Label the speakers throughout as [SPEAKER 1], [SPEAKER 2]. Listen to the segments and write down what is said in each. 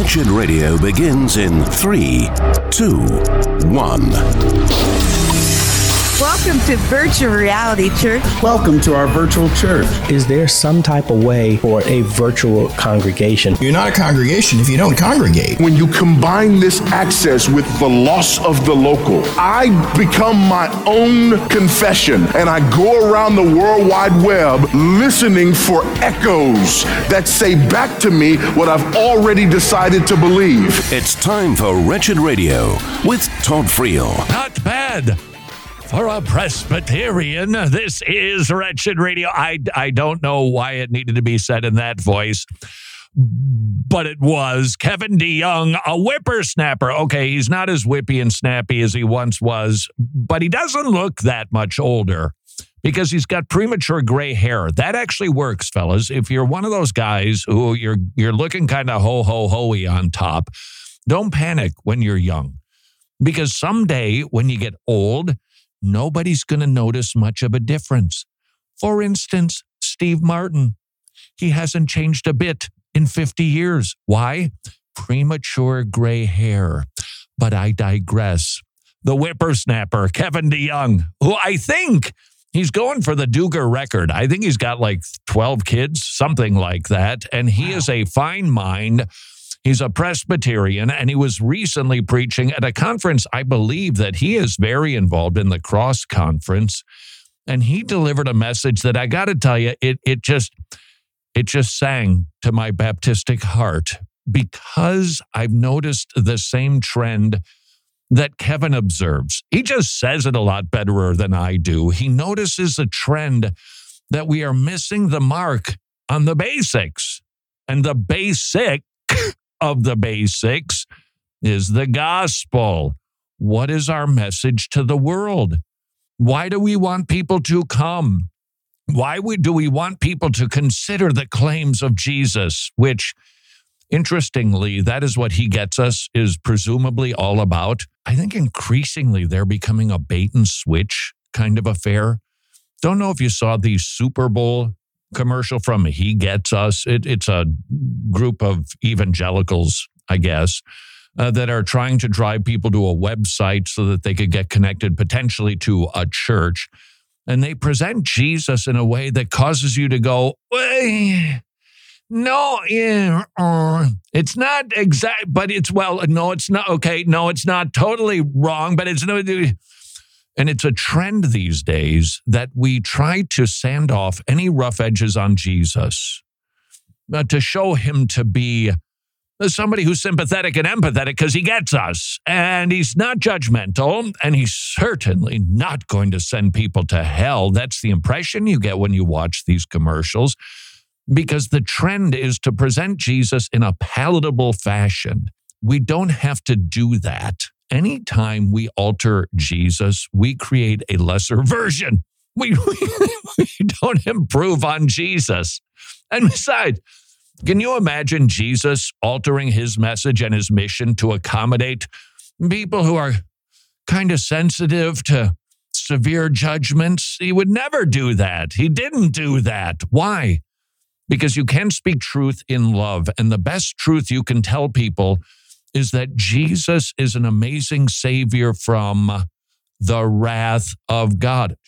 [SPEAKER 1] Wretched Radio begins in 3, 2, 1.
[SPEAKER 2] Welcome to Virtual Reality Church.
[SPEAKER 3] Welcome to our virtual church.
[SPEAKER 4] Is there some type of way for a virtual congregation?
[SPEAKER 5] You're not a congregation if you don't congregate.
[SPEAKER 6] When you combine this access with the loss of the local, I become my own confession, and I go around the World Wide Web listening for echoes that say back to me what I've already decided to believe.
[SPEAKER 1] It's time for Wretched Radio with Todd Friel.
[SPEAKER 7] Not bad. For a Presbyterian, this is Wretched Radio. I don't know why it needed to be said in that voice, but it was. Kevin DeYoung, a whippersnapper. Okay, he's not as whippy and snappy as he once was, but he doesn't look that much older because he's got premature gray hair. That actually works, fellas. If you're one of those guys who you're looking kind of ho-ho-ho-y on top, don't panic when you're young, because someday when you get old, nobody's going to notice much of a difference. For instance, Steve Martin. He hasn't changed a bit in 50 years. Why? Premature gray hair. But I digress. The whippersnapper, Kevin DeYoung, who I think he's going for the Duger record. I think he's got like 12 kids, something like that. And he is a fine mind. He's a Presbyterian, and he was recently preaching at a conference. I believe that he is very involved in the Cross Conference, and he delivered a message that I got to tell you, it just sang to my Baptistic heart, because I've noticed the same trend that Kevin observes. He just says it a lot better than I do. He notices a trend that we are missing the mark on the basics, and the basic of the basics is the gospel. What is our message to the world? Why do we want people to come? Why do we want people to consider the claims of Jesus, which, interestingly, that is what he gets us, is presumably all about? I think increasingly they're becoming a bait and switch kind of affair. Don't know if you saw the Super Bowl commercial from He Gets Us. It's a group of evangelicals, I guess, that are trying to drive people to a website so that they could get connected potentially to a church. And they present Jesus in a way that causes you to go, no, it's not exact, but it's, well, no, it's not. Okay, no, it's not totally wrong, but it's no. And it's a trend these days that we try to sand off any rough edges on Jesus, to show him to be somebody who's sympathetic and empathetic because he gets us. And he's not judgmental, and he's certainly not going to send people to hell. That's the impression you get when you watch these commercials, because the trend is to present Jesus in a palatable fashion. We don't have to do that. Anytime we alter Jesus, we create a lesser version. We don't improve on Jesus. And besides, can you imagine Jesus altering his message and his mission to accommodate people who are kind of sensitive to severe judgments? He would never do that. He didn't do that. Why? Because you can speak truth in love, and the best truth you can tell people is that Jesus is an amazing Savior from the wrath of God.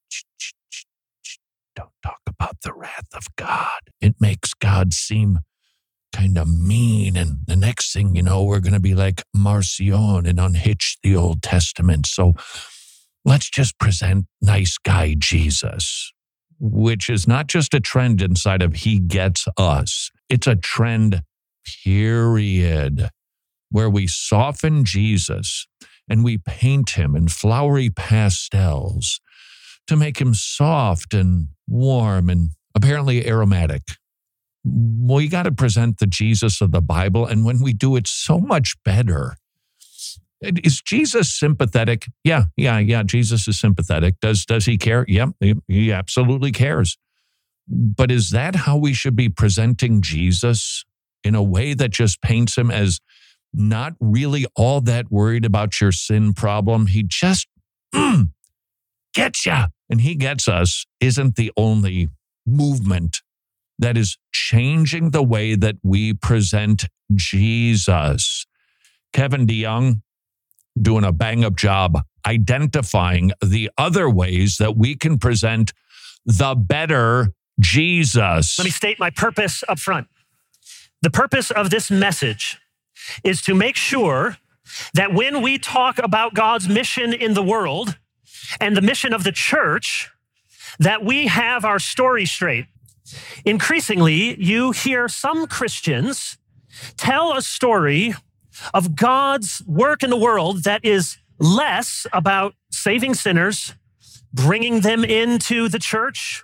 [SPEAKER 7] Don't talk about the wrath of God. It makes God seem kind of mean. And the next thing you know, we're going to be like Marcion and unhitch the Old Testament. So let's just present nice guy Jesus, which is not just a trend inside of He Gets Us. It's a trend, period, where we soften Jesus and we paint him in flowery pastels to make him soft and warm and apparently aromatic. Well, you got to present the Jesus of the Bible, and when we do it so much better. Is Jesus sympathetic? Yeah, Jesus is sympathetic. Does he care? Yeah, he absolutely cares. But is that how we should be presenting Jesus, in a way that just paints him as not really all that worried about your sin problem? He just gets ya. And He Gets Us isn't the only movement that is changing the way that we present Jesus. Kevin DeYoung doing a bang-up job identifying the other ways that we can present the better Jesus.
[SPEAKER 8] Let me state my purpose up front. The purpose of this message is to make sure that when we talk about God's mission in the world and the mission of the church, that we have our story straight. Increasingly, you hear some Christians tell a story of God's work in the world that is less about saving sinners, bringing them into the church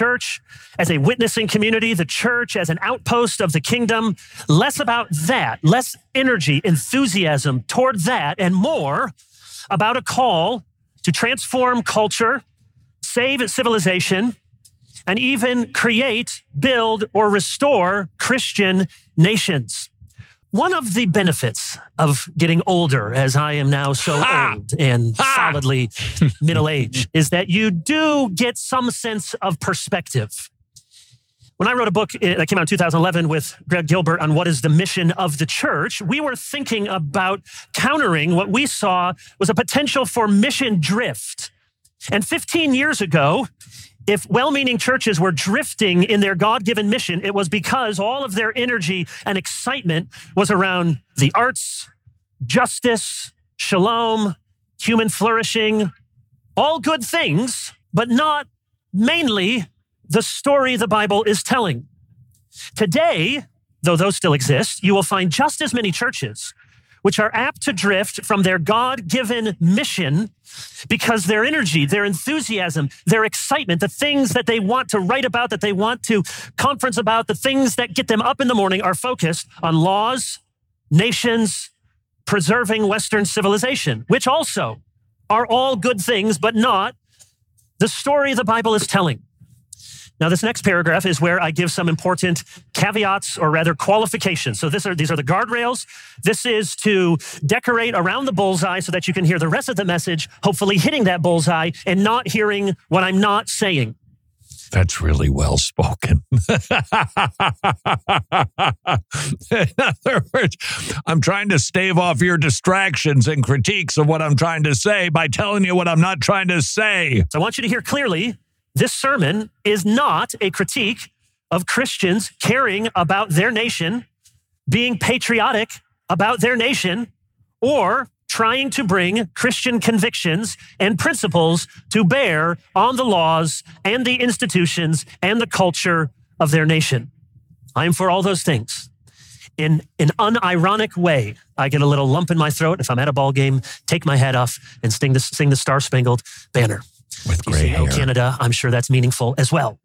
[SPEAKER 8] as a witnessing community, the church as an outpost of the kingdom, less about that, less energy, enthusiasm toward that, and more about a call to transform culture, save civilization, and even create, build, or restore Christian nations. One of the benefits of getting older, as I am now so old and solidly middle-aged, is that you do get some sense of perspective. When I wrote a book that came out in 2011 with Greg Gilbert on what is the mission of the church, we were thinking about countering what we saw was a potential for mission drift. And 15 years ago, if well-meaning churches were drifting in their God-given mission, it was because all of their energy and excitement was around the arts, justice, shalom, human flourishing, all good things, but not mainly the story the Bible is telling. Today, though those still exist, you will find just as many churches which are apt to drift from their God-given mission because their energy, their enthusiasm, their excitement, the things that they want to write about, that they want to conference about, the things that get them up in the morning are focused on laws, nations, preserving Western civilization, which also are all good things, but not the story the Bible is telling. Now, this next paragraph is where I give some important caveats, or rather qualifications. So these are the guardrails. This is to decorate around the bullseye so that you can hear the rest of the message, hopefully hitting that bullseye and not hearing what I'm not saying.
[SPEAKER 7] That's really well spoken. In other words, I'm trying to stave off your distractions and critiques of what I'm trying to say by telling you what I'm not trying to say.
[SPEAKER 8] So I want you to hear clearly, this sermon is not a critique of Christians caring about their nation, being patriotic about their nation, or trying to bring Christian convictions and principles to bear on the laws and the institutions and the culture of their nation. I am for all those things. In an unironic way, I get a little lump in my throat if I'm at a ball game, take my hat off, and sing the Star-Spangled Banner.
[SPEAKER 7] With gray hair.
[SPEAKER 8] Oh, Canada, I'm sure that's meaningful as well.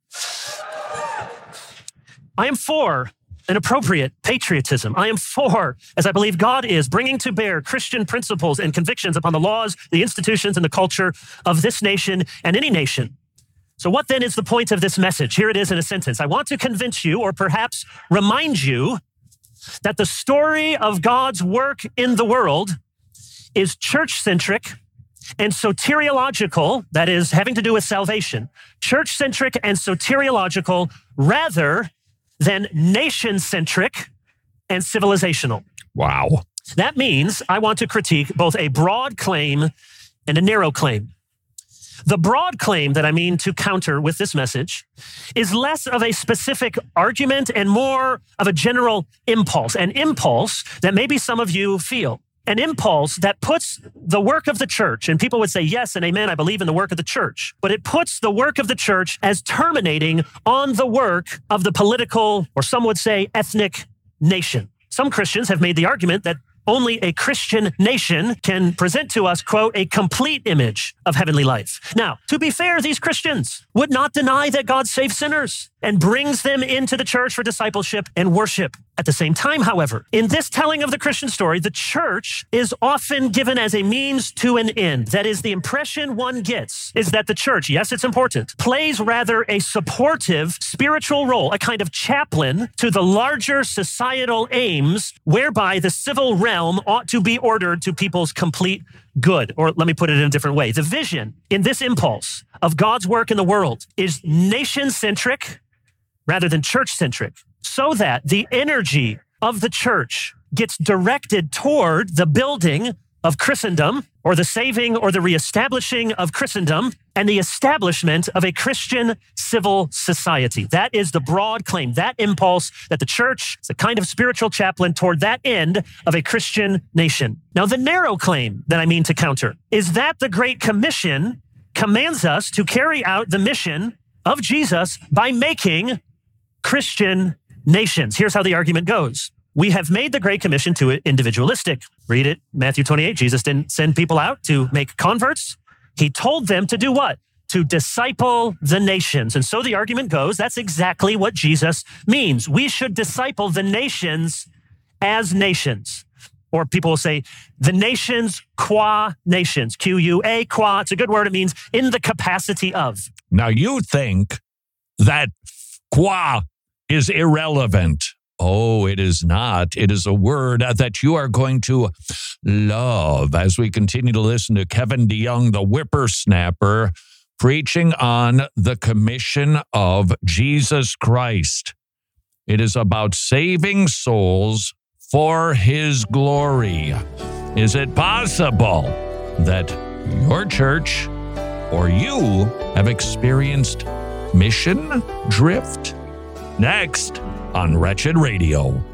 [SPEAKER 8] I am for an appropriate patriotism. I am for, as I believe God is, bringing to bear Christian principles and convictions upon the laws, the institutions, and the culture of this nation and any nation. So what then is the point of this message? Here it is in a sentence. I want to convince you, or perhaps remind you, that the story of God's work in the world is church-centric and soteriological, that is, having to do with salvation, church-centric and soteriological rather than nation-centric and civilizational.
[SPEAKER 7] Wow.
[SPEAKER 8] That means I want to critique both a broad claim and a narrow claim. The broad claim that I mean to counter with this message is less of a specific argument and more of a general impulse, an impulse that maybe some of you feel. An impulse that puts the work of the church, and people would say, yes and amen, I believe in the work of the church, but it puts the work of the church as terminating on the work of the political, or some would say ethnic nation. Some Christians have made the argument that only a Christian nation can present to us, quote, a complete image of heavenly life. Now, to be fair, these Christians would not deny that God saves sinners and brings them into the church for discipleship and worship. At the same time, however, in this telling of the Christian story, the church is often given as a means to an end. That is, the impression one gets is that the church, yes, it's important, plays rather a supportive spiritual role, a kind of chaplain to the larger societal aims whereby the civil realm ought to be ordered to people's complete good. Or let me put it in a different way. The vision in this impulse of God's work in the world is nation-centric rather than church-centric, so that the energy of the church gets directed toward the building of Christendom, or the saving or the reestablishing of Christendom, and the establishment of a Christian civil society. That is the broad claim, that impulse that the church is a kind of spiritual chaplain toward that end of a Christian nation. Now, the narrow claim that I mean to counter is that the Great Commission commands us to carry out the mission of Jesus by making Christian nations. Here's how the argument goes. We have made the Great Commission too individualistic. Read it, Matthew 28. Jesus didn't send people out to make converts. He told them to do what? To disciple the nations. And so the argument goes, that's exactly what Jesus means. We should disciple the nations as nations. Or people will say, the nations qua nations. Q-U-A, qua. It's a good word. It means in the capacity of.
[SPEAKER 7] Now you think that qua is irrelevant. Oh, it is not. It is a word that you are going to love as we continue to listen to Kevin DeYoung, the whippersnapper, preaching on the commission of Jesus Christ. It is about saving souls for his glory. Is it possible that your church or you have experienced mission drift? Next on Wretched Radio.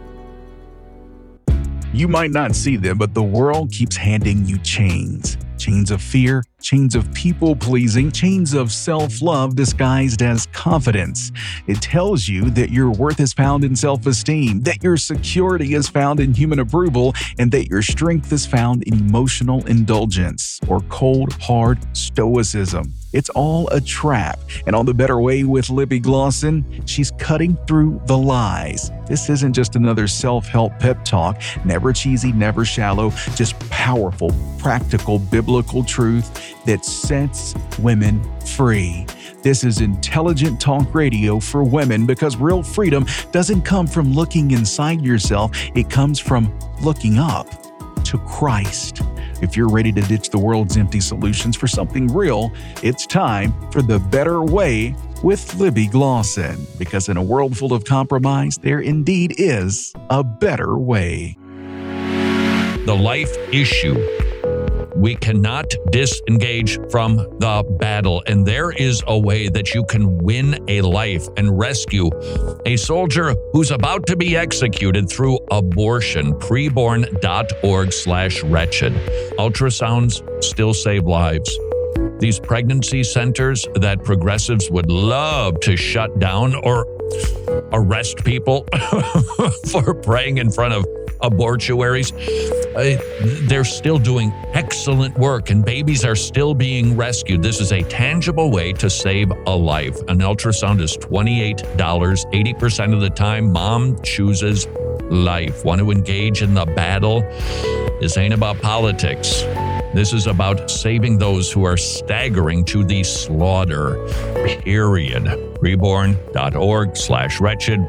[SPEAKER 3] You might not see them, but the world keeps handing you chains. Chains of fear, chains of people-pleasing, chains of self-love disguised as confidence. It tells you that your worth is found in self-esteem, that your security is found in human approval, and that your strength is found in emotional indulgence or cold, hard stoicism. It's all a trap. And on The Better Way with Libby Glosson, she's cutting through the lies. This isn't just another self-help pep talk, never cheesy, never shallow, just powerful, practical, biblical truth that sets women free. This is intelligent talk radio for women, because real freedom doesn't come from looking inside yourself. It comes from looking up to Christ. If you're ready to ditch the world's empty solutions for something real, it's time for The Better Way with Libby Glosson, because in a world full of compromise, there indeed is a better way.
[SPEAKER 7] The life issue. We cannot disengage from the battle, and there is a way that you can win a life and rescue a soldier who's about to be executed through abortion. Preborn.org/wretched. Ultrasounds still save lives. These pregnancy centers that progressives would love to shut down or arrest people for praying in front of abortuaries, they're still doing excellent work, and babies are still being rescued. This is a tangible way to save a life. An ultrasound is $28. 80% of the time, mom chooses life. Want to engage in the battle? This ain't about politics. This is about saving those who are staggering to the slaughter, period. Preborn.org/wretched,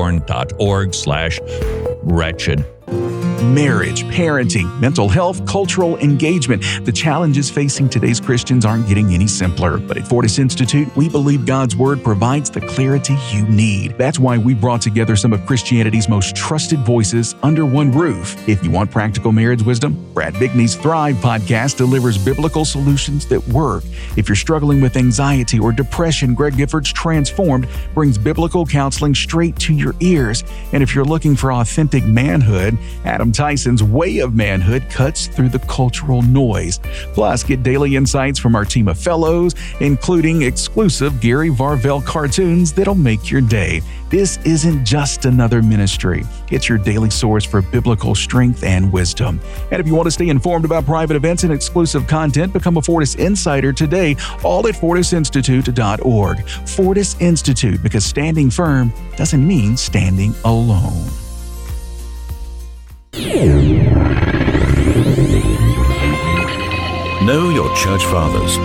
[SPEAKER 7] preborn.org/wretched.
[SPEAKER 3] Marriage, parenting, mental health, cultural engagement. The challenges facing today's Christians aren't getting any simpler. But at Fortis Institute, we believe God's Word provides the clarity you need. That's why we brought together some of Christianity's most trusted voices under one roof. If you want practical marriage wisdom, Brad Bigney's Thrive podcast delivers biblical solutions that work. If you're struggling with anxiety or depression, Greg Gifford's Transformed brings biblical counseling straight to your ears. And if you're looking for authentic manhood, Adam Tyson's Way of Manhood cuts through the cultural noise. Plus, get daily insights from our team of fellows, including exclusive Gary Varvel cartoons that'll make your day. This isn't just another ministry. It's your daily source for biblical strength and wisdom. And if you want to stay informed about private events and exclusive content, become a Fortis Insider today, all at FortisInstitute.org. Fortis Institute, because standing firm doesn't mean standing alone.
[SPEAKER 1] Know your church fathers.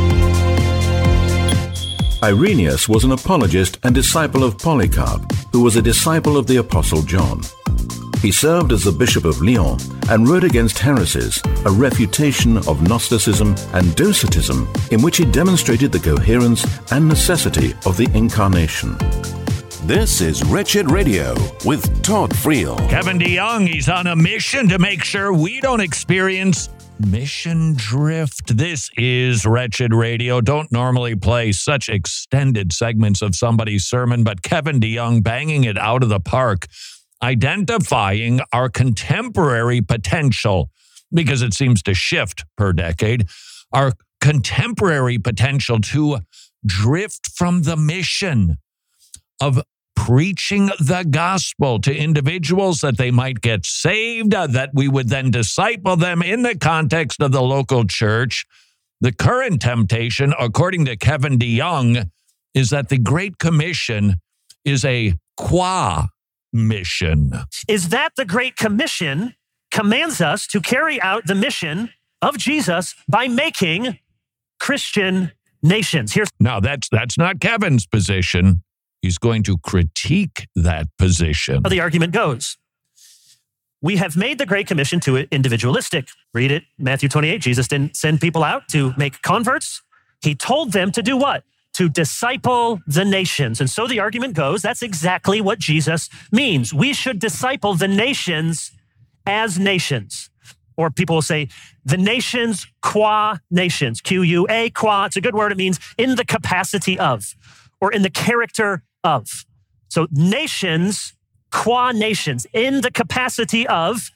[SPEAKER 1] Irenaeus was an apologist and disciple of Polycarp, who was a disciple of the Apostle John. He served as the Bishop of Lyon and wrote against heresies, a refutation of Gnosticism and Docetism, in which he demonstrated the coherence and necessity of the Incarnation. This is Wretched Radio with Todd Friel.
[SPEAKER 7] Kevin DeYoung, he's on a mission to make sure we don't experience mission drift. This is Wretched Radio. Don't normally play such extended segments of somebody's sermon, but Kevin DeYoung banging it out of the park, identifying our contemporary potential, because it seems to shift per decade, our contemporary potential to drift from the mission of preaching the gospel to individuals that they might get saved, that we would then disciple them in the context of the local church. The current temptation, according to Kevin DeYoung, is that the Great Commission is a qua-mission.
[SPEAKER 8] Is that the Great Commission commands us to carry out the mission of Jesus by making Christian nations.
[SPEAKER 7] Now, that's not Kevin's position. He's going to critique that position.
[SPEAKER 8] How the argument goes. We have made the Great Commission too individualistic. Read it, Matthew 28. Jesus didn't send people out to make converts. He told them to do what? To disciple the nations. And so the argument goes, that's exactly what Jesus means. We should disciple the nations as nations. Or people will say, the nations qua nations. Q-U-A, qua. It's a good word. It means in the capacity of, or in the character of. So nations, qua nations, in the capacity of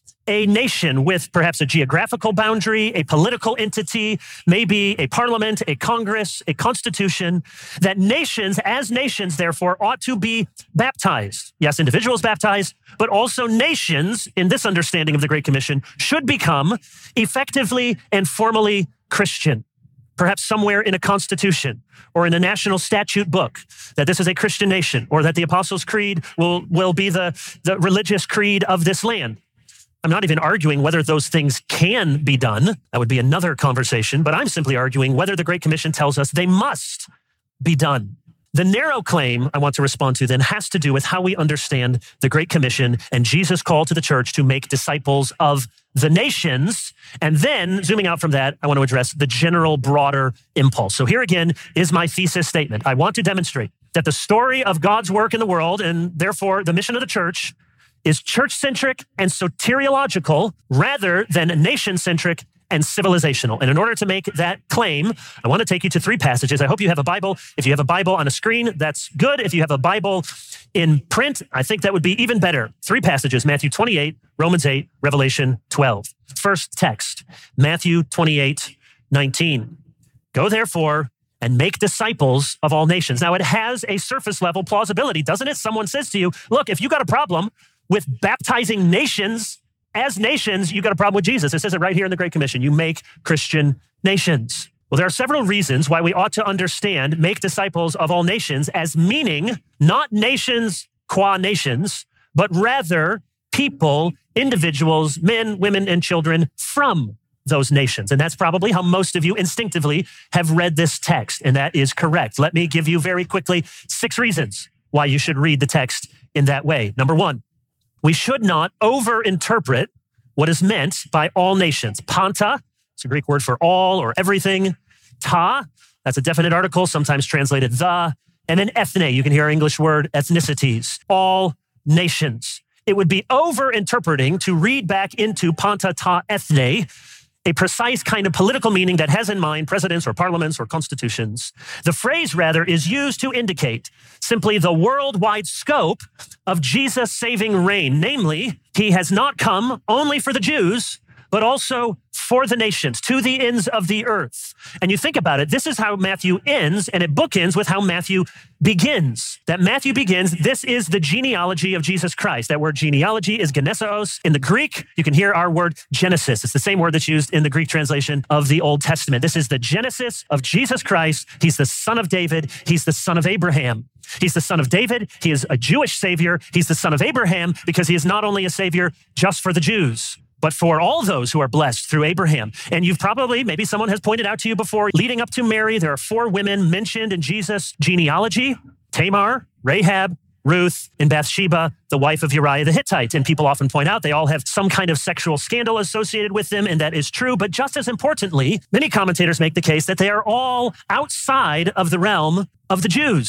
[SPEAKER 8] a nation with perhaps a geographical boundary, a political entity, maybe a parliament, a congress, a constitution, that nations, as nations, therefore, ought to be baptized. Yes, individuals baptized, but also nations, in this understanding of the Great Commission, should become effectively and formally Christian. Perhaps somewhere in a constitution or in a national statute book that this is a Christian nation, or that the Apostles' Creed will be the religious creed of this land. I'm not even arguing whether those things can be done. That would be another conversation, but I'm simply arguing whether the Great Commission tells us they must be done. The narrow claim I want to respond to then has to do with how we understand the Great Commission and Jesus' call to the church to make disciples of the nations. And then, zooming out from that, I want to address the general, broader impulse. So here again is my thesis statement. I want to demonstrate that the story of God's work in the world, and therefore the mission of the church, is church-centric and soteriological rather than nation-centric and civilizational. And in order to make that claim, I want to take you to three passages. I hope you have a Bible. If you have a Bible on a screen, that's good. If you have a Bible in print, I think that would be even better. Three passages: Matthew 28, Romans 8, Revelation 12. First text, Matthew 28, 19. Go therefore and make disciples of all nations. Now, it has a surface level plausibility, doesn't it? Someone says to you, look, if you got a problem with baptizing nations as nations, you got a problem with Jesus. It says it right here in the Great Commission. You make Christian nations. Well, there are several reasons why we ought to understand make disciples of all nations as meaning not nations qua nations, but rather people, individuals, men, women, and children from those nations. And that's probably how most of you instinctively have read this text, and that is correct. Let me give you very quickly 6 reasons why you should read the text in that way. Number 1, we should not overinterpret what is meant by all nations. Panta, it's a Greek word for all or everything. Ta, that's a definite article, sometimes translated the. And then ethne, you can hear our English word ethnicities, all nations. It would be overinterpreting to read back into panta, ta, ethne, a precise kind of political meaning that has in mind presidents or parliaments or constitutions. The phrase, rather, is used to indicate simply the worldwide scope of Jesus' saving reign. Namely, he has not come only for the Jews, but also for the nations, to the ends of the earth. And you think about it, this is how Matthew ends, and it bookends with how Matthew begins. That Matthew begins, this is the genealogy of Jesus Christ. That word genealogy is geneseos. In the Greek, you can hear our word Genesis. It's the same word that's used in the Greek translation of the Old Testament. This is the Genesis of Jesus Christ. He's the son of David. He's the son of Abraham. He's the son of David. He is a Jewish savior. He's the son of Abraham because he is not only a savior just for the Jews, but for all those who are blessed through Abraham. And you've probably, maybe someone has pointed out to you before, leading up to Mary, there are 4 women mentioned in Jesus' genealogy: Tamar, Rahab, Ruth, and Bathsheba, the wife of Uriah the Hittite. And people often point out they all have some kind of sexual scandal associated with them, and that is true. But just as importantly, many commentators make the case that they are all outside of the realm of the Jews.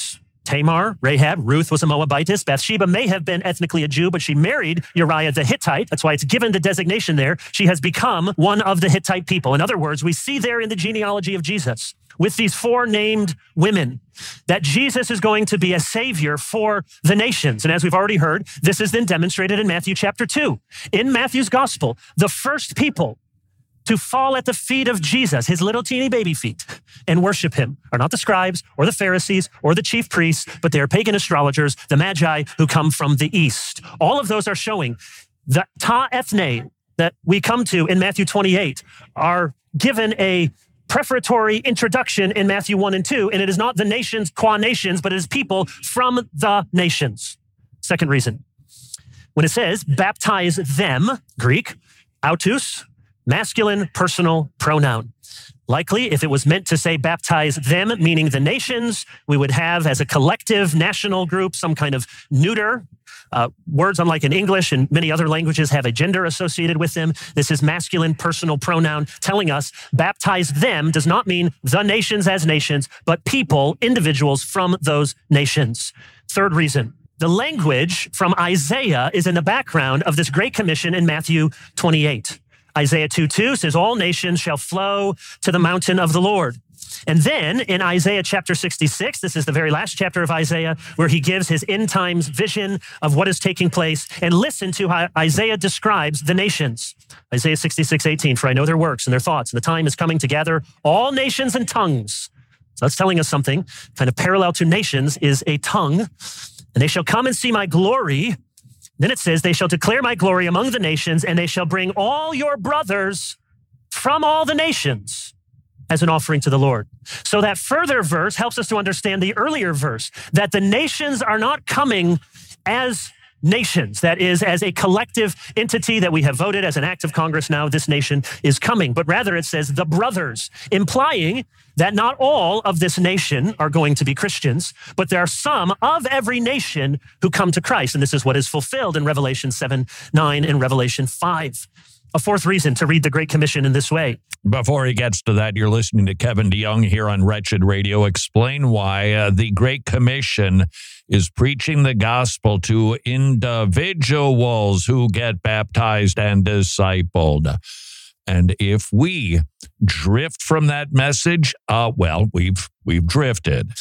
[SPEAKER 8] Tamar, Rahab, Ruth was a Moabitess. Bathsheba may have been ethnically a Jew, but she married Uriah the Hittite. That's why it's given the designation there. She has become one of the Hittite people. In other words, we see there in the genealogy of Jesus, with these 4 named women, that Jesus is going to be a savior for the nations. And as we've already heard, this is then demonstrated in Matthew chapter 2. In Matthew's gospel, the first people to fall at the feet of Jesus, his little teeny baby feet, and worship him are not the scribes or the Pharisees or the chief priests, but they are pagan astrologers, the Magi who come from the east. All of those are showing the ta ethne that we come to in Matthew 28 are given a preparatory introduction in Matthew 1 and 2, and it is not the nations qua nations, but it is people from the nations. Second reason, when it says baptize them, Greek, autos, masculine personal pronoun. Likely, if it was meant to say baptize them, meaning the nations, we would have as a collective national group some kind of neuter. Words, unlike in English and many other languages, have a gender associated with them. This is masculine personal pronoun telling us baptize them does not mean the nations as nations, but people, individuals from those nations. Third reason, the language from Isaiah is in the background of this Great Commission in Matthew 28. Isaiah 2:2 says, all nations shall flow to the mountain of the Lord. And then in Isaiah chapter 66, this is the very last chapter of Isaiah, where he gives his end times vision of what is taking place. And listen to how Isaiah describes the nations. Isaiah 66:18, for I know their works and their thoughts, and the time is coming to gather all nations and tongues. So that's telling us something. Kind of parallel to nations is a tongue. And they shall come and see my glory. Then it says, they shall declare my glory among the nations, and they shall bring all your brothers from all the nations as an offering to the Lord. So that further verse helps us to understand the earlier verse, that the nations are not coming as nations, that is, as a collective entity that we have voted as an act of Congress now, this nation is coming. But rather it says the brothers, implying that not all of this nation are going to be Christians, but there are some of every nation who come to Christ. And this is what is fulfilled in Revelation 7:9 and Revelation 5. A fourth reason to read the Great Commission in this way.
[SPEAKER 7] Before he gets to that, you're listening to Kevin DeYoung here on Wretched Radio. Explain why the Great Commission is preaching the gospel to individuals who get baptized and discipled. And if we drift from that message, we've drifted.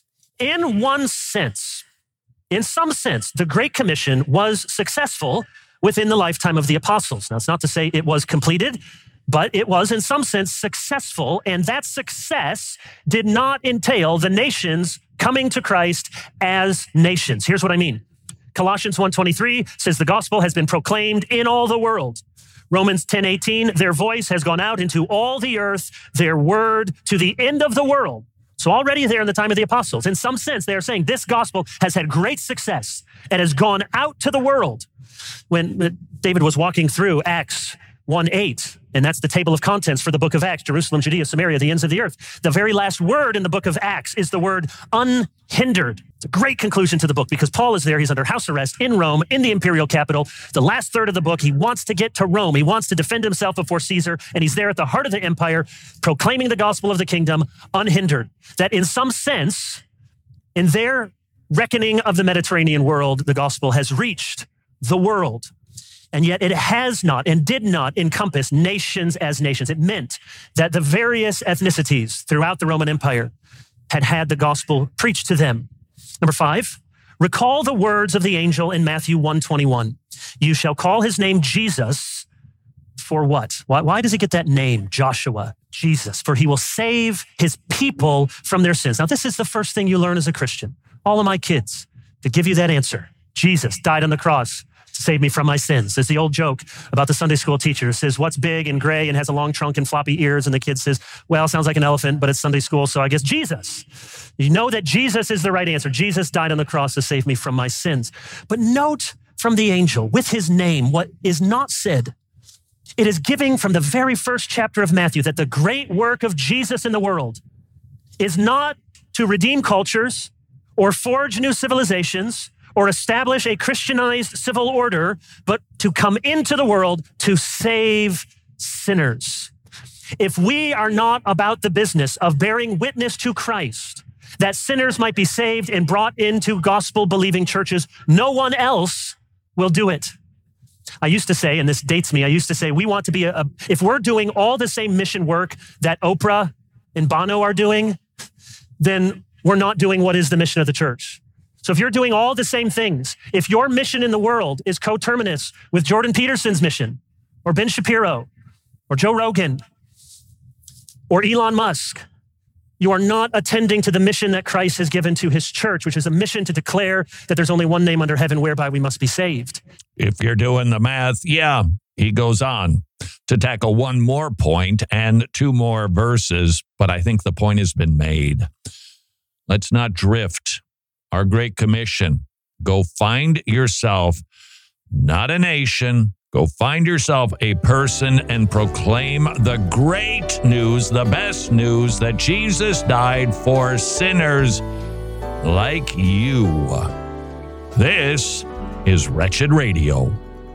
[SPEAKER 8] In one sense, in some sense, the Great Commission was successful within the lifetime of the apostles. Now, it's not to say it was completed, but it was in some sense successful, and that success did not entail the nations coming to Christ as nations. Here's what I mean. Colossians 1:23 says the gospel has been proclaimed in all the world. Romans 10:18, their voice has gone out into all the earth, their word to the end of the world. So already there in the time of the apostles, in some sense, they are saying this gospel has had great success and has gone out to the world. When David was walking through Acts 1:8, and that's the table of contents for the book of Acts, Jerusalem, Judea, Samaria, the ends of the earth. The very last word in the book of Acts is the word unhindered. It's a great conclusion to the book because Paul is there. He's under house arrest in Rome, in the imperial capital. The last third of the book, he wants to get to Rome. He wants to defend himself before Caesar, and he's there at the heart of the empire, proclaiming the gospel of the kingdom unhindered. That in some sense, in their reckoning of the Mediterranean world, the gospel has reached the world. And yet it has not and did not encompass nations as nations. It meant that the various ethnicities throughout the Roman Empire had had the gospel preached to them. Number 5, recall the words of the angel in Matthew 1:21. You shall call his name Jesus for what? Why does he get that name, Joshua? Jesus, for he will save his people from their sins. Now, this is the first thing you learn as a Christian. All of my kids to give you that answer. Jesus died on the cross to save me from my sins. There's the old joke about the Sunday school teacher who says, what's big and gray and has a long trunk and floppy ears? And the kid says, well, sounds like an elephant, but it's Sunday school, so I guess Jesus. You know that Jesus is the right answer. Jesus died on the cross to save me from my sins. But note from the angel, with his name, what is not said. It is giving from the very first chapter of Matthew that the great work of Jesus in the world is not to redeem cultures or forge new civilizations or establish a Christianized civil order, but to come into the world to save sinners. If we are not about the business of bearing witness to Christ that sinners might be saved and brought into gospel-believing churches. No one else will do it. I used to say, and this dates me, we want to be if we're doing all the same mission work that Oprah and Bono are doing, then we're not doing what is the mission of the church. So if you're doing all the same things, if your mission in the world is coterminous with Jordan Peterson's mission, or Ben Shapiro, or Joe Rogan, or Elon Musk, you are not attending to the mission that Christ has given to his church, which is a mission to declare that there's only one name under heaven whereby we must be saved.
[SPEAKER 7] If you're doing the math, yeah, he goes on to tackle one more point and two more verses, but I think the point has been made. Let's not drift. Our Great Commission, go find yourself, not a nation, go find yourself a person and proclaim the great news, the best news that Jesus died for sinners like you. This is Wretched Radio.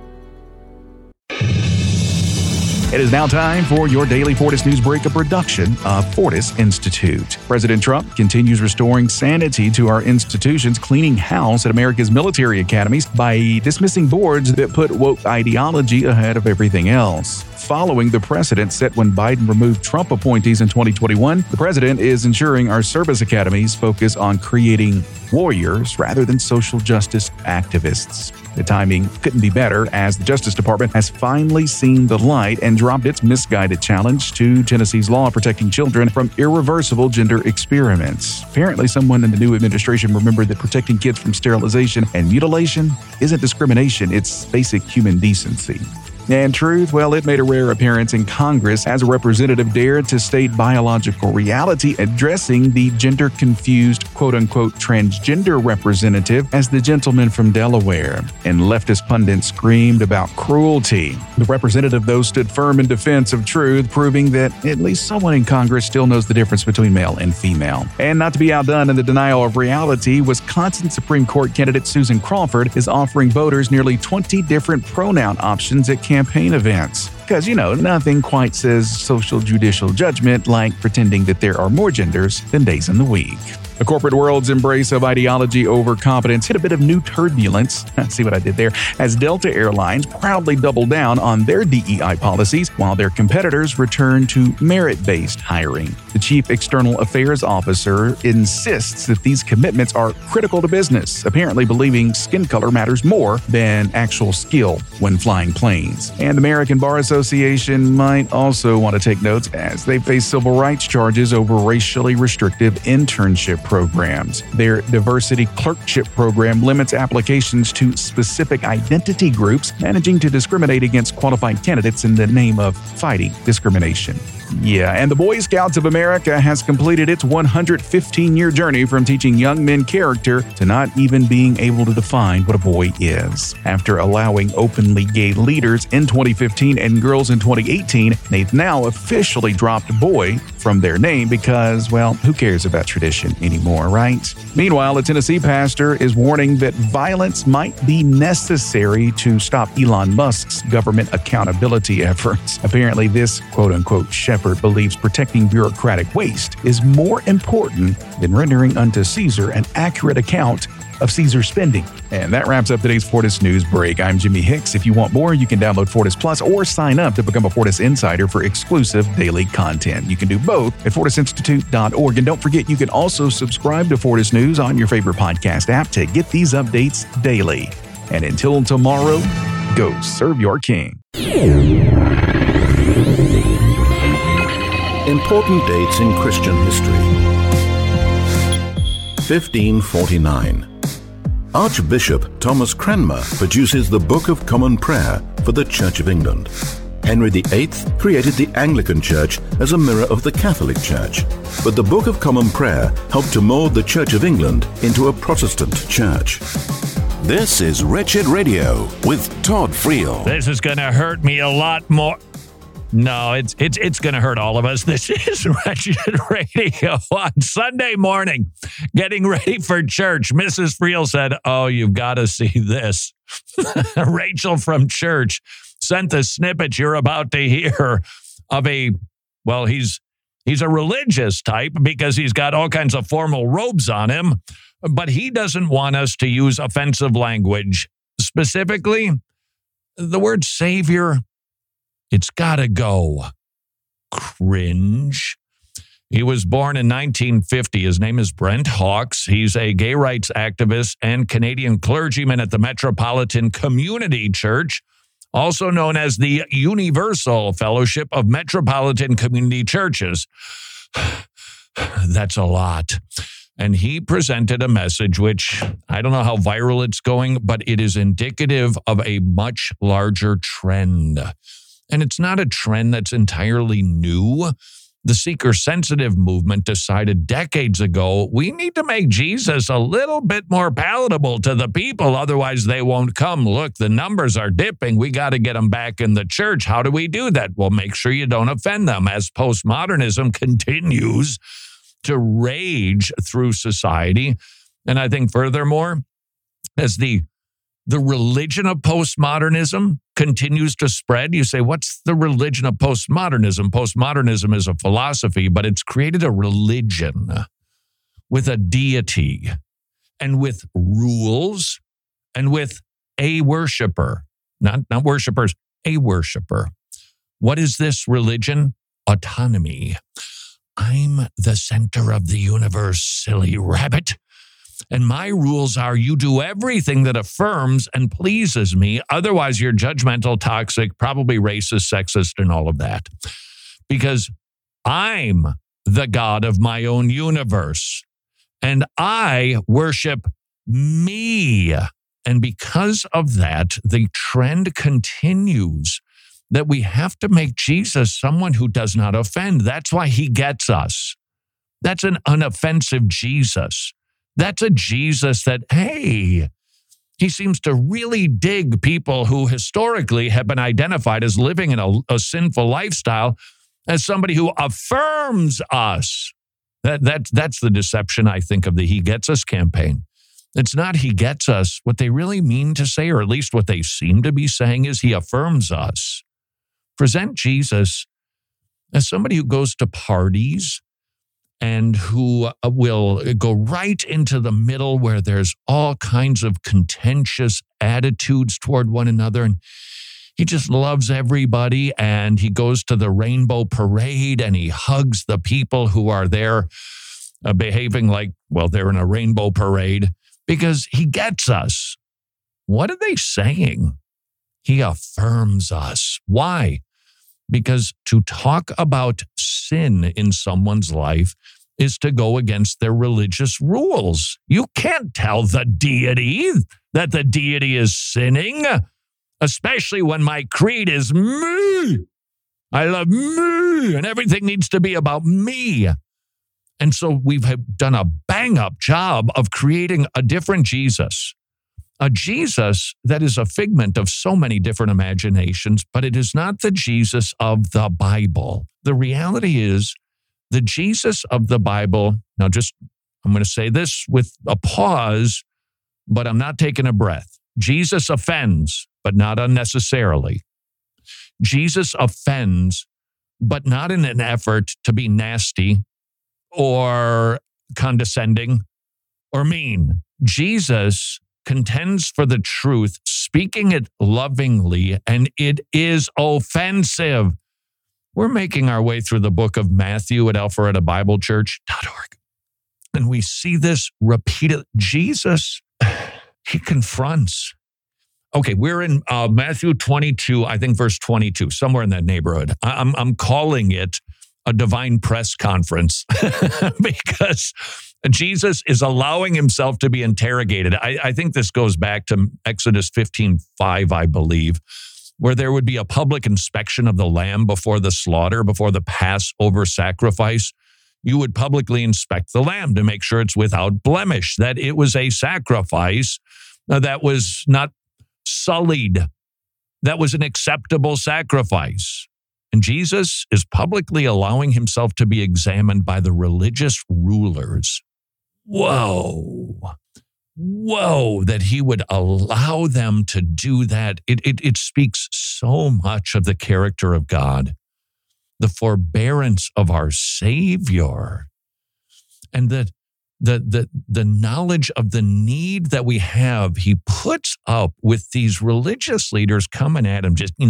[SPEAKER 3] It is now time for your daily Fortis News Break, a production of Fortis Institute. President Trump continues restoring sanity to our institutions, cleaning house at America's military academies by dismissing boards that put woke ideology ahead of everything else. Following the precedent set when Biden removed Trump appointees in 2021, the president is ensuring our service academies focus on creating warriors rather than social justice activists. The timing couldn't be better, as the Justice Department has finally seen the light and dropped its misguided challenge to Tennessee's law protecting children from irreversible gender experiments. Apparently, someone in the new administration remembered that protecting kids from sterilization and mutilation isn't discrimination, it's basic human decency. And truth, well, it made a rare appearance in Congress as a representative dared to state biological reality, addressing the gender-confused, quote-unquote, transgender representative as the gentleman from Delaware. And leftist pundits screamed about cruelty. The representative, though, stood firm in defense of truth, proving that at least someone in Congress still knows the difference between male and female. And not to be outdone in the denial of reality, Wisconsin Supreme Court candidate Susan Crawford is offering voters nearly 20 different pronoun options at campaign events. Because, nothing quite says social judicial judgment like pretending that there are more genders than days in the week. The corporate world's embrace of ideology over competence hit a bit of new turbulence. See what I did there? As Delta Airlines proudly doubled down on their DEI policies while their competitors returned to merit-based hiring. The chief external affairs officer insists that these commitments are critical to business, apparently believing skin color matters more than actual skill when flying planes. And the American Bar Association might also want to take notes as they face civil rights charges over racially restrictive internship programs. Their diversity clerkship program limits applications to specific identity groups, managing to discriminate against qualified candidates in the name of fighting discrimination. Yeah, and the Boy Scouts of America has completed its 115-year journey from teaching young men character to not even being able to define what a boy is. After allowing openly gay leaders in 2015 and girls in 2018, they've now officially dropped boy from their name because, well, who cares about tradition anymore, right? Meanwhile, a Tennessee pastor is warning that violence might be necessary to stop Elon Musk's government accountability efforts. Apparently, this quote-unquote shepherd believes protecting bureaucratic waste is more important than rendering unto Caesar an accurate account of Caesar's spending. And that wraps up today's Fortis News Break. I'm Jimmy Hicks. If you want more, you can download Fortis Plus or sign up to become a Fortis Insider for exclusive daily content. You can do both at fortisinstitute.org. And don't forget, you can also subscribe to Fortis News on your favorite podcast app to get these updates daily. And until tomorrow, go serve your king.
[SPEAKER 1] Important dates in Christian history. 1549. Archbishop Thomas Cranmer produces the Book of Common Prayer for the Church of England. Henry VIII created the Anglican Church as a mirror of the Catholic Church, but the Book of Common Prayer helped to mold the Church of England into a Protestant church. This is Wretched Radio with Todd Friel.
[SPEAKER 7] This is going to hurt me a lot more. No, it's going to hurt all of us. This is Wretched Radio on Sunday morning, getting ready for church. Mrs. Friel said, "Oh, you've got to see this." Rachel from church sent the snippet you're about to hear of he's He's a religious type because he's got all kinds of formal robes on him, but he doesn't want us to use offensive language. Specifically, the word Savior, it's got to go. Cringe. He was born in 1950. His name is Brent Hawkes. He's a gay rights activist and Canadian clergyman at the Metropolitan Community Church, also known as the Universal Fellowship of Metropolitan Community Churches. That's a lot. And he presented a message which, I don't know how viral it's going, but it is indicative of a much larger trend. And it's not a trend that's entirely new. The seeker-sensitive movement decided decades ago, we need to make Jesus a little bit more palatable to the people, otherwise they won't come. Look, the numbers are dipping. We got to get them back in the church. How do we do that? Well, make sure you don't offend them. As postmodernism continues to rage through society, and I think furthermore, as the religion of postmodernism continues to spread. You say, what's the religion of postmodernism? Postmodernism is a philosophy, but it's created a religion with a deity and with rules and with a worshiper, not worshipers, a worshiper. What is this religion? Autonomy. I'm the center of the universe, silly rabbit. And my rules are you do everything that affirms and pleases me. Otherwise, you're judgmental, toxic, probably racist, sexist, and all of that. Because I'm the God of my own universe. And I worship me. And because of that, the trend continues that we have to make Jesus someone who does not offend. That's why he gets us. That's an unoffensive Jesus. That's a Jesus that, hey, he seems to really dig people who historically have been identified as living in a sinful lifestyle as somebody who affirms us. That's the deception, I think, of the He Gets Us campaign. It's not he gets us. What they really mean to say, or at least what they seem to be saying, is he affirms us. Present Jesus as somebody who goes to parties and who will go right into the middle where there's all kinds of contentious attitudes toward one another. And he just loves everybody. And he goes to the rainbow parade and he hugs the people who are there behaving like, well, they're in a rainbow parade because he gets us. What are they saying? He affirms us. Why? Because to talk about sin in someone's life is to go against their religious rules. You can't tell the deity that the deity is sinning, especially when my creed is me. I love me, and everything needs to be about me. And so we've done a bang-up job of creating a different Jesus. A Jesus that is a figment of so many different imaginations, but it is not the Jesus of the Bible. The reality is the Jesus of the Bible, now I'm going to say this with a pause, but I'm not taking a breath. Jesus offends, but not unnecessarily. Jesus offends, but not in an effort to be nasty or condescending or mean. Jesus contends for the truth, speaking it lovingly, and it is offensive. We're making our way through the book of Matthew at alpharetabiblechurch.org. And we see this repeated. Jesus, he confronts. Okay, we're in Matthew 22, I think verse 22, somewhere in that neighborhood. I'm calling it a divine press conference because Jesus is allowing himself to be interrogated. I think this goes back to Exodus 15:5, I believe, where there would be a public inspection of the lamb before the slaughter, before the Passover sacrifice. You would publicly inspect the lamb to make sure it's without blemish, that it was a sacrifice that was not sullied, that was an acceptable sacrifice. And Jesus is publicly allowing himself to be examined by the religious rulers. Whoa, that he would allow them to do that. It speaks so much of the character of God. the forbearance of our Savior, and the knowledge of the need that we have. He puts up with these religious leaders coming at him just,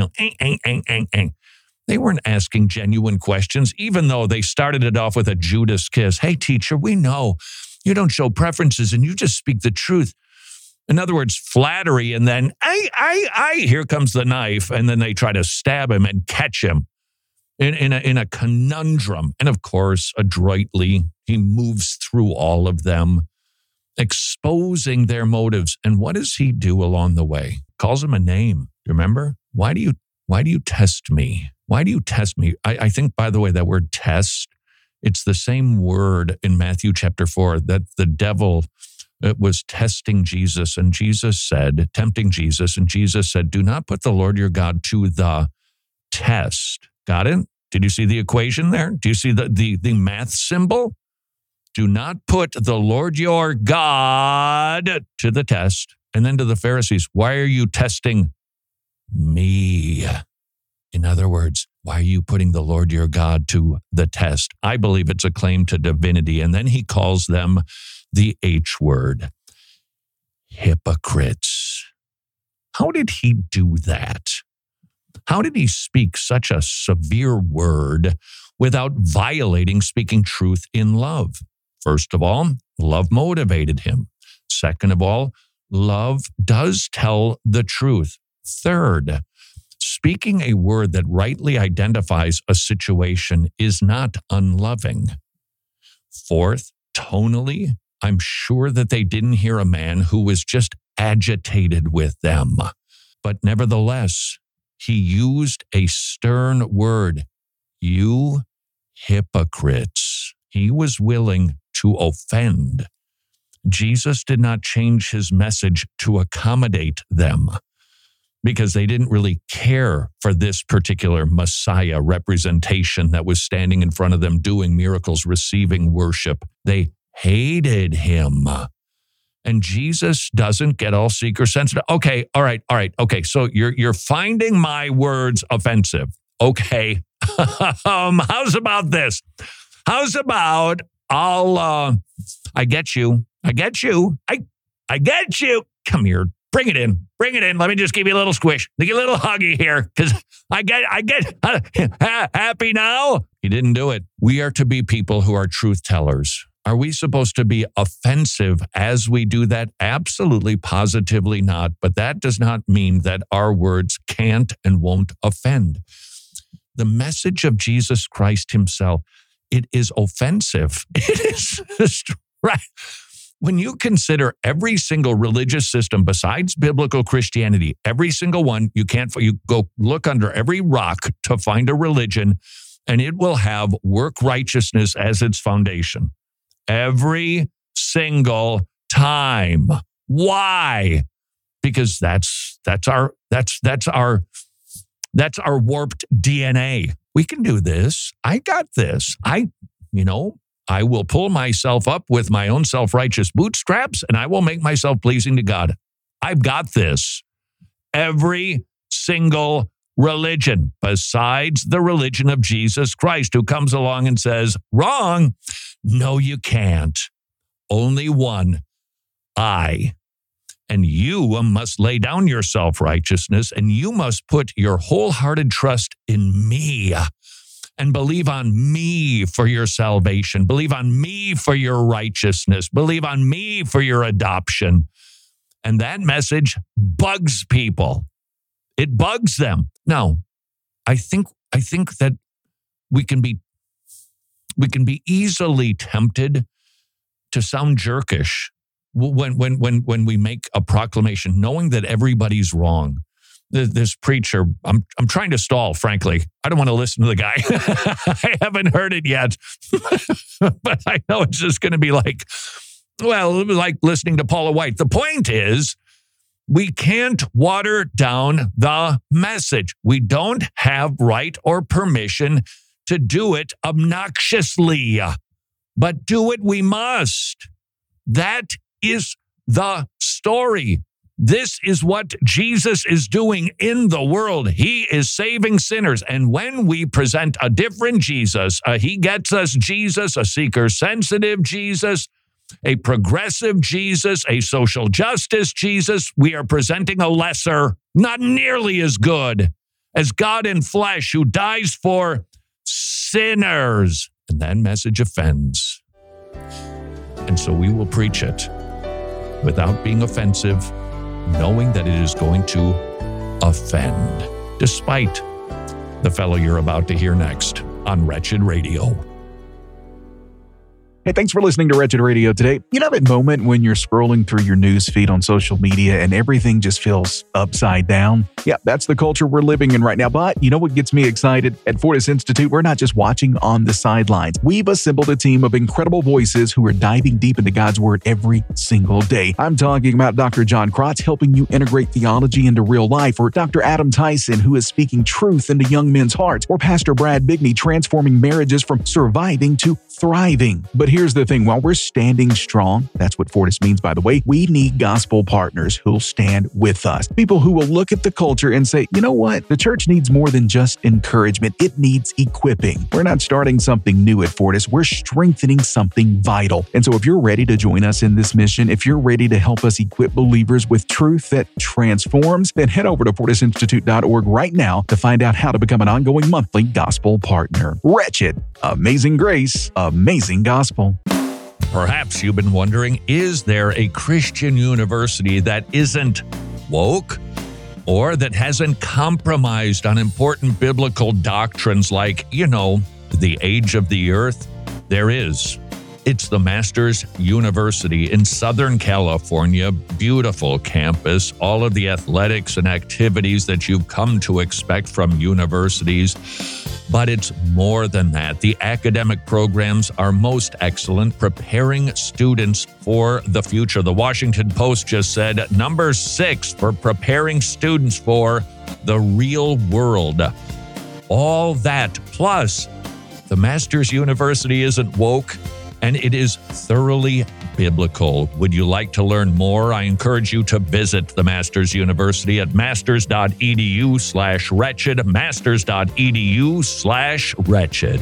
[SPEAKER 7] They weren't asking genuine questions, even though they started it off with a Judas kiss. Hey, teacher, we know you don't show preferences and you just speak the truth. In other words, flattery, and then, here comes the knife, and then they try to stab him and catch him in a conundrum. And of course, adroitly, he moves through all of them, exposing their motives. And what does he do along the way? Calls him a name. Remember? Why do you test me? Why do you test me? I think, by the way, that word test, it's the same word in Matthew chapter 4 that the devil was testing Jesus. And Jesus said, tempting Jesus, and Jesus said, do not put the Lord your God to the test. Got it? Did you see the equation there? Do you see the math symbol? Do not put the Lord your God to the test. And then to the Pharisees, why are you testing me? In other words, why are you putting the Lord your God to the test? I believe it's a claim to divinity. And then he calls them the H word, hypocrites. How did he do that? How did he speak such a severe word without violating speaking truth in love? First of all, love motivated him. Second of all, love does tell the truth. Third, speaking a word that rightly identifies a situation is not unloving. Fourth, tonally, I'm sure that they didn't hear a man who was just agitated with them. But nevertheless, he used a stern word, you hypocrites. He was willing to offend. Jesus did not change his message to accommodate them, because they didn't really care for this particular Messiah representation that was standing in front of them, doing miracles, receiving worship. They hated him. And Jesus doesn't get all seeker sensitive. Okay, all right. Okay, so you're finding my words offensive. Okay, how's about this? How's about I get you. I get you. Come here. Bring it in. Let me just give you a little squish. Give you a little huggy here, because I get happy now. He didn't do it. We are to be people who are truth tellers. Are we supposed to be offensive as we do that? Absolutely, positively not. But that does not mean that our words can't and won't offend. The message of Jesus Christ himself, it is offensive. It is just right. When you consider every single religious system besides biblical Christianity, every single one, you go look under every rock to find a religion, and it will have work righteousness as its foundation. Every single time. Why? Because that's our warped DNA. We can do this. I got this. I will pull myself up with my own self-righteous bootstraps, and I will make myself pleasing to God. I've got this. Every single religion, besides the religion of Jesus Christ, who comes along and says, wrong. No, you can't. Only one, I. And you must lay down your self-righteousness, and you must put your wholehearted trust in me. And believe on me for your salvation. Believe on me for your righteousness. Believe on me for your adoption. And that message bugs people. It bugs them. Now, I think that we can be easily tempted to sound jerkish when we make a proclamation, knowing that everybody's wrong. This preacher, I'm trying to stall, frankly. I don't want to listen to the guy. I haven't heard it yet. But I know it's just going to be like listening to Paula White. The point is, we can't water down the message. We don't have right or permission to do it obnoxiously. But do it we must. That is the story. This is what Jesus is doing in the world. He is saving sinners. And when we present a different Jesus, he gets us Jesus, a seeker-sensitive Jesus, a progressive Jesus, a social justice Jesus, we are presenting a lesser, not nearly as good as God in flesh who dies for sinners. And that message offends. And so we will preach it without being offensive, knowing that it is going to offend, despite the fellow you're about to hear next on Wretched Radio.
[SPEAKER 3] Hey, thanks for listening to Wretched Radio today. You know that moment when you're scrolling through your news feed on social media and everything just feels upside down? Yeah, that's the culture we're living in right now. But you know what gets me excited? At Fortis Institute, we're not just watching on the sidelines. We've assembled a team of incredible voices who are diving deep into God's Word every single day. I'm talking about Dr. John Krotz helping you integrate theology into real life, or Dr. Adam Tyson, who is speaking truth into young men's hearts, or Pastor Brad Bigney transforming marriages from surviving to thriving. But here's the thing, while we're standing strong, that's what Fortis means, by the way, we need gospel partners who'll stand with us. People who will look at the culture and say, you know what? The church needs more than just encouragement. It needs equipping. We're not starting something new at Fortis. We're strengthening something vital. And so if you're ready to join us in this mission, if you're ready to help us equip believers with truth that transforms, then head over to fortisinstitute.org right now to find out how to become an ongoing monthly gospel partner. Wretched, amazing grace, amazing gospel.
[SPEAKER 7] Perhaps you've been wondering, is there a Christian university that isn't woke or that hasn't compromised on important biblical doctrines like, the age of the earth? There is. It's the Masters University in Southern California. Beautiful campus, all of the athletics and activities that you've come to expect from universities. But it's more than that. The academic programs are most excellent, preparing students for the future. The Washington Post just said number 6 for preparing students for the real world. All that, plus the Masters University isn't woke, and it is thoroughly biblical. Would you like to learn more? I encourage you to visit the Masters University at masters.edu/wretched, masters.edu/wretched.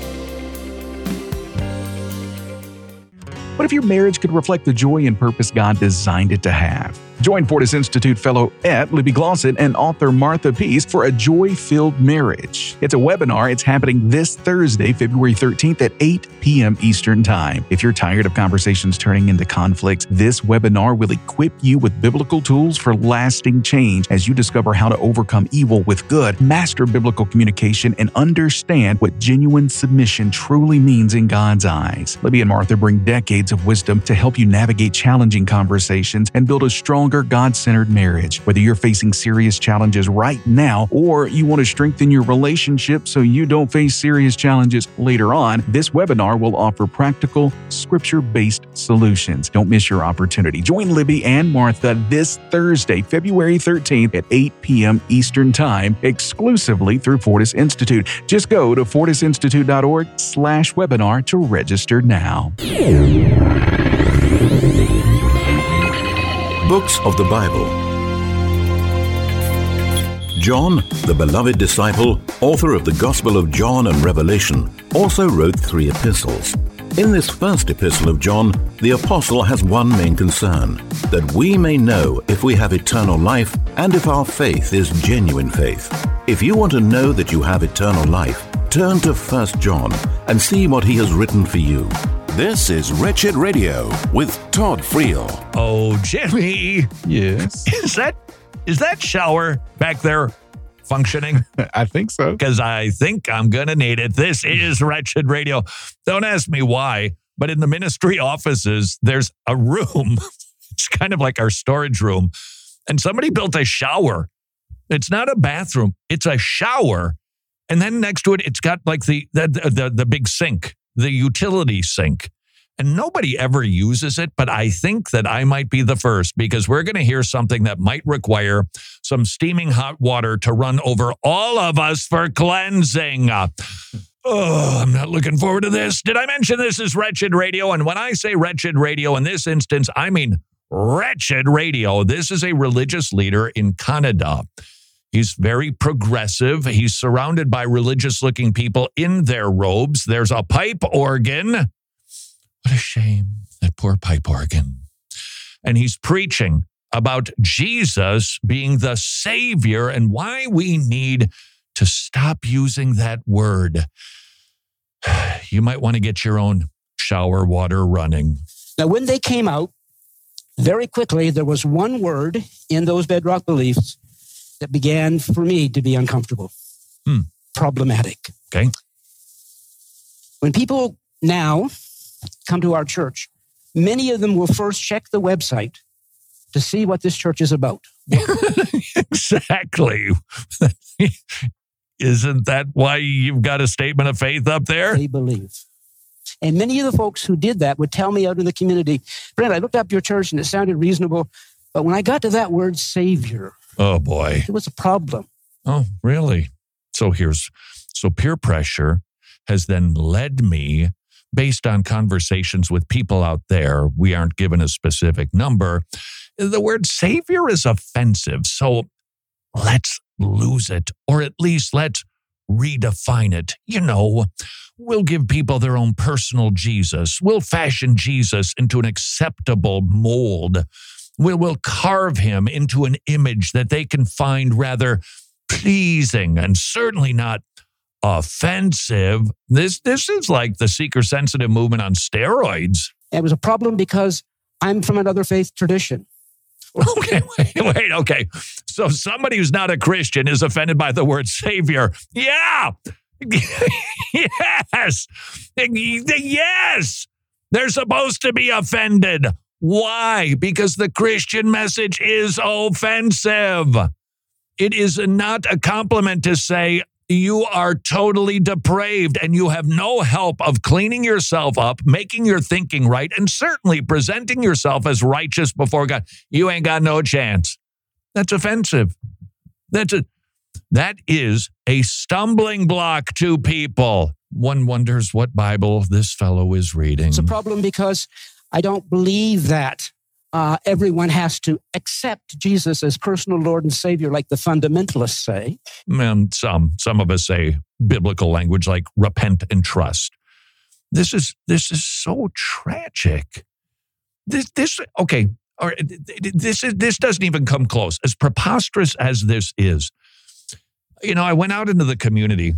[SPEAKER 3] What if your marriage could reflect the joy and purpose God designed it to have? Join Fortis Institute fellow Libby Glosson and author Martha Pease for A Joy-Filled Marriage. It's a webinar. It's happening this Thursday, February 13th at 8 p.m. Eastern Time. If you're tired of conversations turning into conflicts, this webinar will equip you with biblical tools for lasting change as you discover how to overcome evil with good, master biblical communication, and understand what genuine submission truly means in God's eyes. Libby and Martha bring decades of wisdom to help you navigate challenging conversations and build a stronger, God-centered marriage. Whether you're facing serious challenges right now or you want to strengthen your relationship so you don't face serious challenges later on, this webinar will offer practical, scripture-based solutions. Don't miss your opportunity. Join Libby and Martha this Thursday, February 13th at 8 p.m. Eastern Time, exclusively through Fortis Institute. Just go to fortisinstitute.org/webinar to register now.
[SPEAKER 1] Books of the Bible. John, the beloved disciple, author of the Gospel of John and Revelation, also wrote 3 epistles. In this first epistle of John, the apostle has one main concern, that we may know if we have eternal life and if our faith is genuine faith. If you want to know that you have eternal life, turn to 1 John and see what he has written for you.
[SPEAKER 9] This is Wretched Radio with Todd Friel.
[SPEAKER 7] Oh, Jimmy.
[SPEAKER 3] Yes.
[SPEAKER 7] Is that shower back there functioning?
[SPEAKER 3] I think so.
[SPEAKER 7] Because I think I'm going to need it. This is Wretched Radio. Don't ask me why, but in the ministry offices, there's a room. It's kind of like our storage room. And somebody built a shower. It's not a bathroom. It's a shower. And then next to it, it's got like the big sink, the utility sink. And nobody ever uses it, but I think that I might be the first, because we're going to hear something that might require some steaming hot water to run over all of us for cleansing. I'm not looking forward to this. Did I mention this is Wretched Radio? And when I say Wretched Radio in this instance, I mean Wretched Radio. This is a religious leader in Canada. He's very progressive. He's surrounded by religious-looking people in their robes. There's a pipe organ. What a shame, that poor pipe organ. And he's preaching about Jesus being the Savior and why we need to stop using that word. You might want to get your own shower water running.
[SPEAKER 10] Now, when they came out, very quickly, there was one word in those bedrock beliefs that began for me to be uncomfortable. Problematic.
[SPEAKER 7] Okay.
[SPEAKER 10] When people now come to our church, many of them will first check the website to see what this church is about.
[SPEAKER 7] Exactly. Isn't that why you've got a statement of faith up there?
[SPEAKER 10] They believe. And many of the folks who did that would tell me out in the community, Brent, I looked up your church and it sounded reasonable, but when I got to that word Savior,
[SPEAKER 7] oh boy,
[SPEAKER 10] it was a problem.
[SPEAKER 7] Oh, really? So peer pressure has then led me, based on conversations with people out there, we aren't given a specific number, the word Savior is offensive. So let's lose it, or at least let's redefine it. You know, we'll give people their own personal Jesus. We'll fashion Jesus into an acceptable mold. We'll carve him into an image that they can find rather pleasing and certainly not offensive. This is like the seeker-sensitive movement on steroids.
[SPEAKER 10] It was a problem because I'm from another faith tradition.
[SPEAKER 7] Okay, wait, okay. So somebody who's not a Christian is offended by the word Savior. Yeah. Yes. Yes. They're supposed to be offended. Why? Because the Christian message is offensive. It is not a compliment to say you are totally depraved and you have no help of cleaning yourself up, making your thinking right, and certainly presenting yourself as righteous before God. You ain't got no chance. That's offensive. That is a stumbling block to people. One wonders what Bible this fellow is reading.
[SPEAKER 10] It's a problem because I don't believe that everyone has to accept Jesus as personal Lord and Savior like the fundamentalists say.
[SPEAKER 7] And some of us say biblical language like repent and trust. This is so tragic. This doesn't even come close. As preposterous as this is, you know, I went out into the community.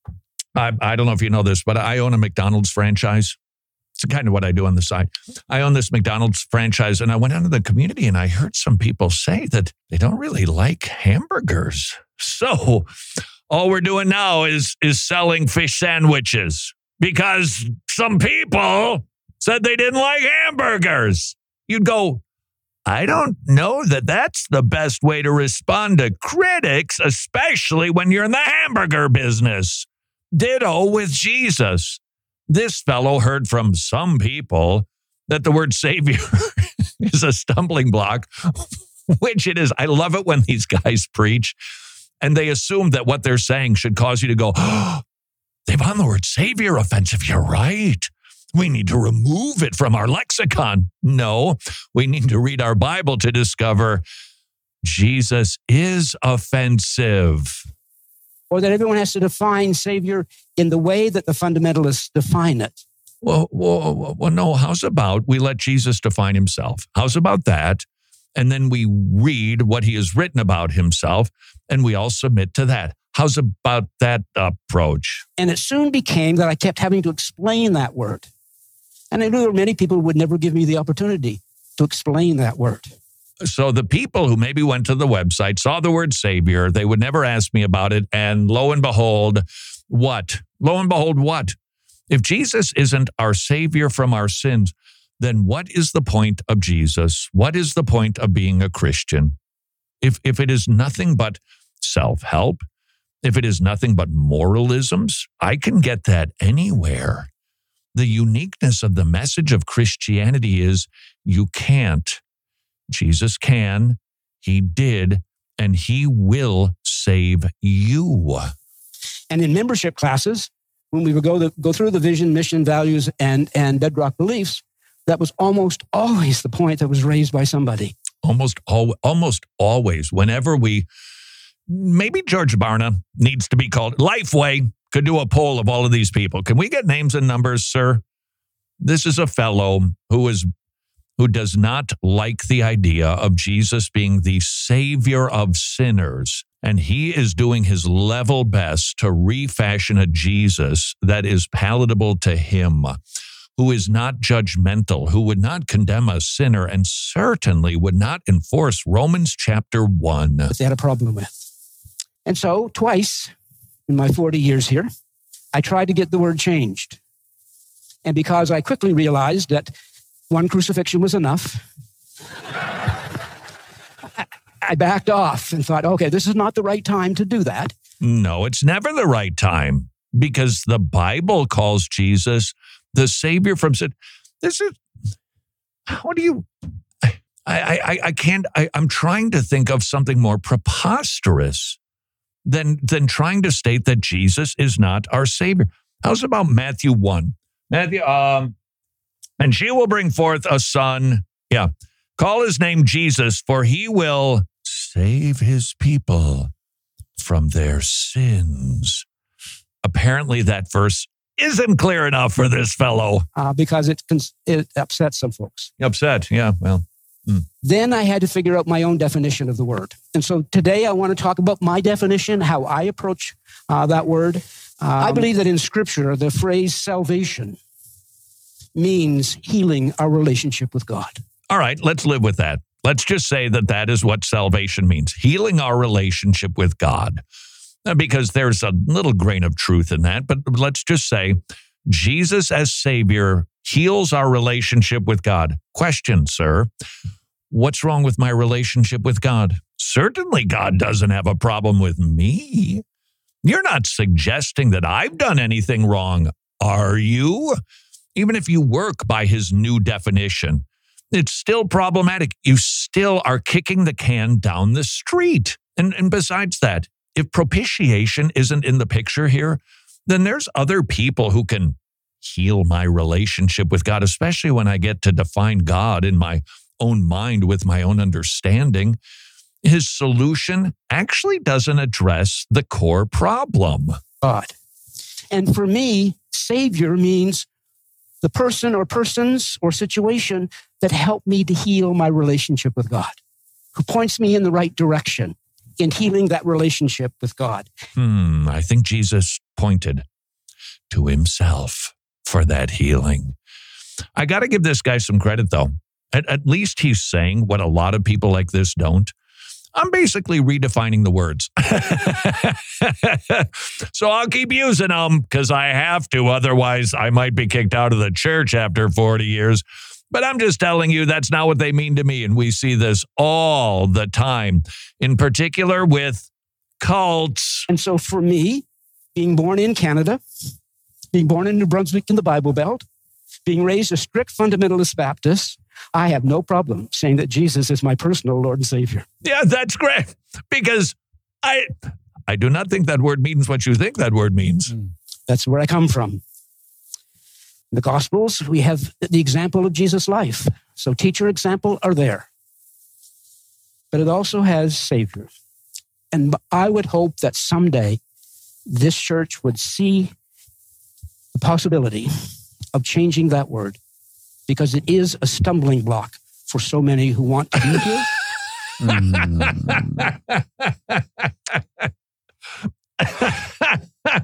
[SPEAKER 7] I don't know if you know this, but I own a McDonald's franchise. It's kind of what I do on the side. I own this McDonald's franchise, and I went out into the community, and I heard some people say that they don't really like hamburgers. So all we're doing now is selling fish sandwiches because some people said they didn't like hamburgers. You'd go, I don't know that that's the best way to respond to critics, especially when you're in the hamburger business. Ditto with Jesus. This fellow heard from some people that the word Savior is a stumbling block, which it is. I love it when these guys preach and they assume that what they're saying should cause you to go, oh, they found the word Savior offensive. You're right. We need to remove it from our lexicon. No, we need to read our Bible to discover Jesus is offensive.
[SPEAKER 10] Or that everyone has to define Savior in the way that the fundamentalists define it.
[SPEAKER 7] Well, no. How's about we let Jesus define himself? How's about that? And then we read what he has written about himself, and we all submit to that. How's about that approach?
[SPEAKER 10] And it soon became that I kept having to explain that word. And I knew there were many people who would never give me the opportunity to explain that word.
[SPEAKER 7] So the people who maybe went to the website, saw the word Savior, they would never ask me about it. And lo and behold, what? Lo and behold, what? If Jesus isn't our Savior from our sins, then what is the point of Jesus? What is the point of being a Christian? If it is nothing but self-help, if it is nothing but moralisms, I can get that anywhere. The uniqueness of the message of Christianity is you can't. Jesus can, he did, and he will save you.
[SPEAKER 10] And in membership classes, when we would go through the vision, mission, values, and bedrock beliefs, that was almost always the point that was raised by somebody.
[SPEAKER 7] Almost always, whenever maybe George Barna needs to be called. Lifeway could do a poll of all of these people. Can we get names and numbers, sir? This is a fellow who does not like the idea of Jesus being the savior of sinners. And he is doing his level best to refashion a Jesus that is palatable to him, who is not judgmental, who would not condemn a sinner, and certainly would not enforce Romans chapter 1.
[SPEAKER 10] That they had a problem with. And so twice in my 40 years here, I tried to get the word changed. And because I quickly realized that one crucifixion was enough, I backed off and thought, okay, this is not the right time to do that.
[SPEAKER 7] No, it's never the right time, because the Bible calls Jesus the Savior from sin. I'm trying to think of something more preposterous than trying to state that Jesus is not our Savior. How's about Matthew 1? Matthew, and she will bring forth a son. Yeah. Call his name Jesus, for he will save his people from their sins. Apparently that verse isn't clear enough for this fellow.
[SPEAKER 10] Because it upsets some folks.
[SPEAKER 7] Upset, yeah, well.
[SPEAKER 10] Then I had to figure out my own definition of the word. And so today I want to talk about my definition, how I approach that word. I believe that in Scripture, the phrase salvation means healing our relationship with God.
[SPEAKER 7] All right, let's live with that. Let's just say that is what salvation means, healing our relationship with God. Because there's a little grain of truth in that, but let's just say Jesus as Savior heals our relationship with God. Question, sir, what's wrong with my relationship with God? Certainly God doesn't have a problem with me. You're not suggesting that I've done anything wrong, are you? Even if you work by his new definition, it's still problematic. You still are kicking the can down the street. And besides that, if propitiation isn't in the picture here, then there's other people who can heal my relationship with God, especially when I get to define God in my own mind with my own understanding. His solution actually doesn't address the core problem.
[SPEAKER 10] God. And for me, Savior means the person or persons or situation that help me to heal my relationship with God, who points me in the right direction in healing that relationship with God.
[SPEAKER 7] I think Jesus pointed to himself for that healing. I got to give this guy some credit, though. At least he's saying what a lot of people like this don't. I'm basically redefining the words. So I'll keep using them because I have to. Otherwise, I might be kicked out of the church after 40 years. But I'm just telling you, that's not what they mean to me. And we see this all the time, in particular with cults.
[SPEAKER 10] And so for me, being born in Canada, being born in New Brunswick in the Bible Belt, being raised a strict fundamentalist Baptist, I have no problem saying that Jesus is my personal Lord and Savior.
[SPEAKER 7] Yeah, that's great. Because I do not think that word means what you think that word means.
[SPEAKER 10] That's where I come from. In the Gospels, we have the example of Jesus' life. So teacher, example are there. But it also has Savior. And I would hope that someday this church would see the possibility of changing that word, because it is a stumbling block for so many who want to be here.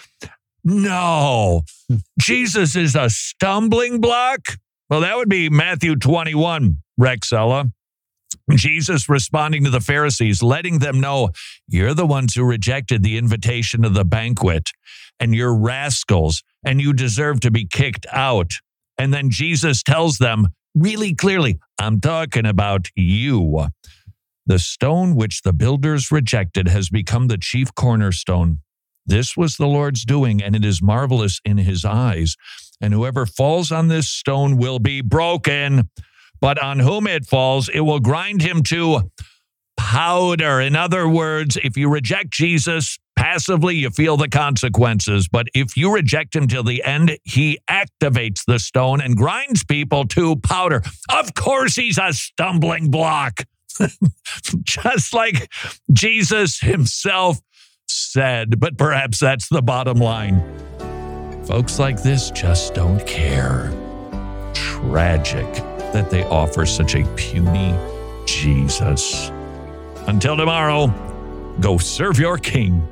[SPEAKER 7] No, Jesus is a stumbling block? Well, that would be Matthew 21, Rexella. Jesus responding to the Pharisees, letting them know, you're the ones who rejected the invitation of the banquet, and you're rascals, and you deserve to be kicked out. And then Jesus tells them really clearly, I'm talking about you. The stone which the builders rejected has become the chief cornerstone. This was the Lord's doing, and it is marvelous in his eyes. And whoever falls on this stone will be broken, but on whom it falls, it will grind him to powder. In other words, if you reject Jesus, Passively, you feel the consequences, but if you reject him till the end, he activates the stone and grinds people to powder. Of course, he's a stumbling block. Just like Jesus himself said, but perhaps that's the bottom line. Folks like this just don't care. Tragic that they offer such a puny Jesus. Until tomorrow, go serve your king.